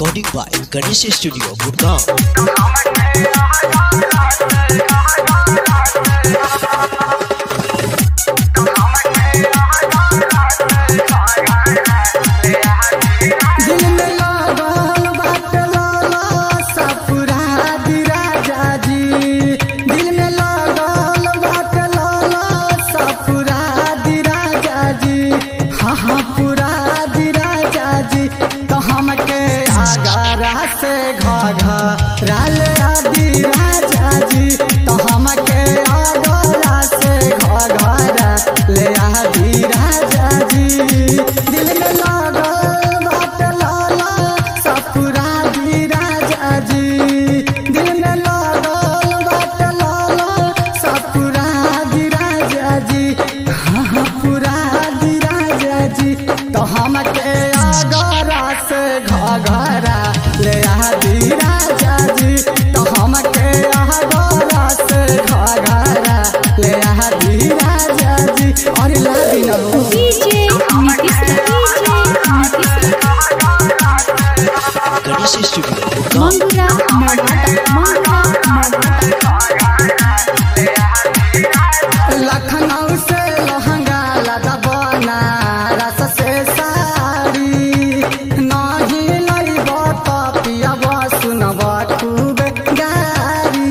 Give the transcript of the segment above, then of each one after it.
Recording by Ganesh Studio, Gurgaon. से घघरा ले आदि राजा जी तो हमके आगरा से घघरा ले आदि राजा जी दिल में लागल बात लाला सपुरा दी राजा जी दिल में लागल बात लाला सपुरा दी राजा जी हाँ पुरा दी राजा जी तो हमके आगरा से घघरा ले आदि राजा जी तो हमके आगरा से घघरा ले आदि राजा जी और लादी न हो Ganesh Studio, Gurgaon. मंगुरा लखनऊ से लहंगा लगा बनारस से साड़ी नहीं लईब तो पियब सुनब खूब गारी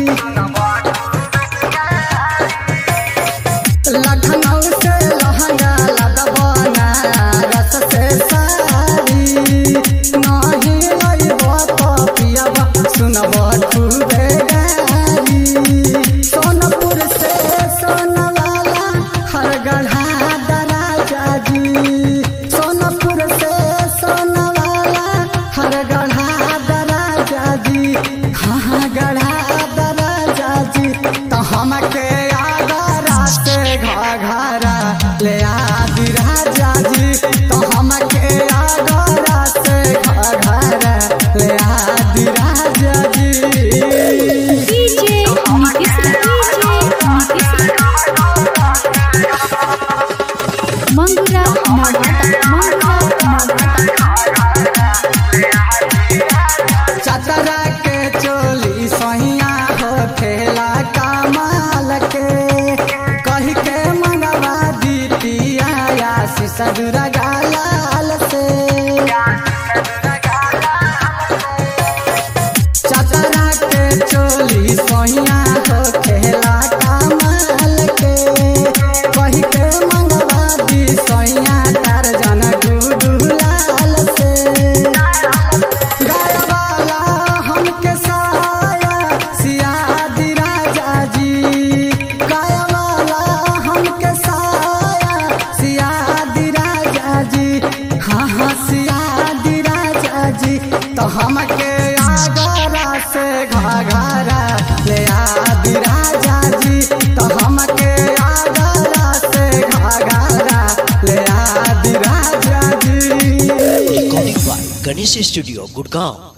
लखनऊ से लहंगा लगा बनारस से साड़ी नहीं लईब तो पियब सुनब खूब गारी सोनपुर से सोनवाला हर गढ़ा दराजा जी सोनपुर से सोनवाला हर गढ़ा दराजा जी हाँ गढ़ा दराजा जी तो हमके आगरा से घघरा ले आदि राजा जी तो हमके आगरा से घघरा ले आदि राजा जी मंगुरा चतरा के चोली सहिया हो खेला कमाल के कही के मंगवा दी पिया सदुरा गालाल से चतरा के चोली सहिया हो खेला कमाल के कही के मंगवा दी सहिया तार जन गुडुलाल से गायवाला हमके साया सियादी राजा जी गायवाला हमके साया सियादी राजा जी हाँ सियादी राजा जी तो हमके आगरा से घघरा ले आदि राजा जी तो हमके आगरा से घघरा ले आदि राजा जी Recording by Ganesh Studio, Gurgaon.